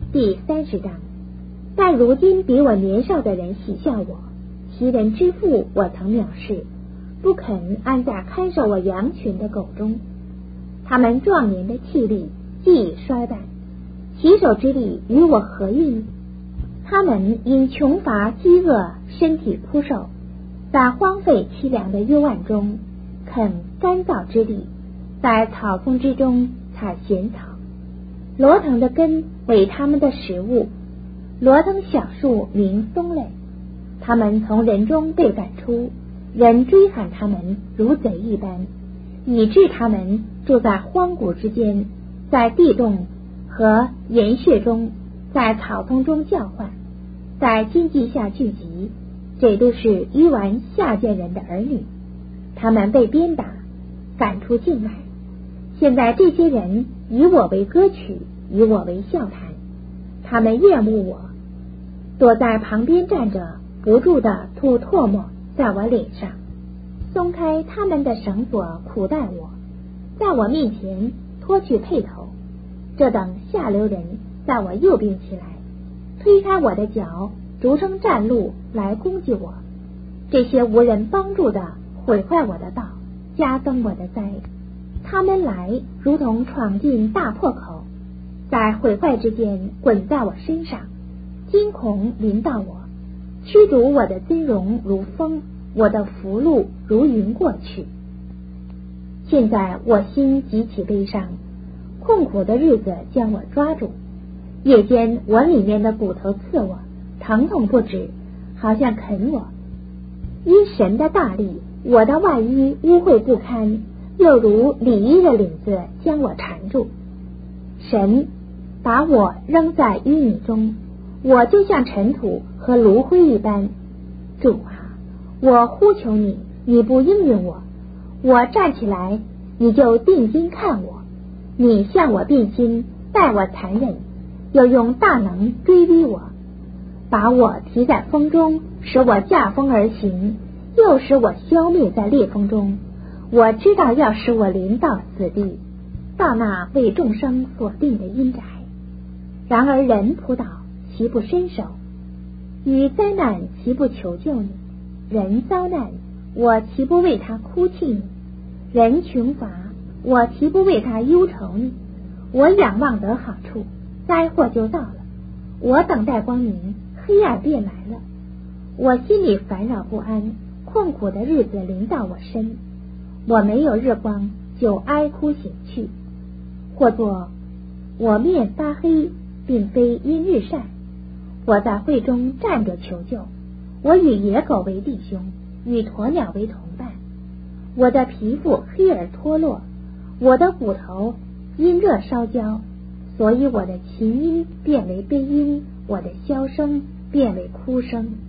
第30章。但如今比我年少的人喜笑我，其人之父我曾藐视，不肯安在看守我羊群的狗中。他们壮年的气力既已衰败，其手之力与我何应？他们因穷乏饥饿，身体枯瘦，在荒废凄凉的幽暗中啃干燥之地，在草丛之中采咸草。罗藤的根为他们的食物，罗藤小树名松类。他们从人中被赶出，人追喊他们如贼一般，以致他们住在荒谷之间，在地洞和岩穴中，在草丛中叫唤，在荆棘下聚集。这都是愚顽下贱人的儿女，他们被鞭打，赶出境外。现在这些人以我为歌曲，以我为笑谈，他们厌恶我，躲在旁边站着，不住地吐唾沫在我脸上，松开他们的绳索苦待我，在我面前脱去辔头。这等下流人在我右边起来，推开我的脚，逐成战路来攻击我。这些无人帮助的毁坏我的道，加增我的灾。他们来如同闯进大破口，在毁坏之间滚在我身上，惊恐临到我，驱逐我的尊荣如风，我的福禄如云过去。现在我心极其悲伤，困苦的日子将我抓住，夜间我里面的骨头刺我，疼痛不止，好像啃我。因神的大力，我的外衣污秽不堪，又如里衣的领子将我缠住。神把我扔在淤泥中，我就像尘土和炉灰一般。主啊，我呼求你，你不应允我。我站起来，你就定睛看我。你向我变心，待我残忍，又用大能追逼我，把我提在风中，使我驾风而行，又使我消灭在烈风中。我知道要使我临到死地，到那为众生所定的阴宅。然而人扑倒，其不伸手；与灾难，其不求救你。人遭难，我岂不为他哭泣你？人穷乏，我岂不为他忧愁你？我仰望得好处，灾祸就到了；我等待光明，黑暗便来了。我心里烦扰不安，困苦的日子临到我身。我没有日光，就哀哭醒去。或作我面发黑，并非因日晒。我在会中站着求救，我与野狗为弟兄，与鸵鸟为同伴。我的皮肤黑而脱落，我的骨头因热烧焦，所以我的琴音变为悲音，我的箫声变为哭声。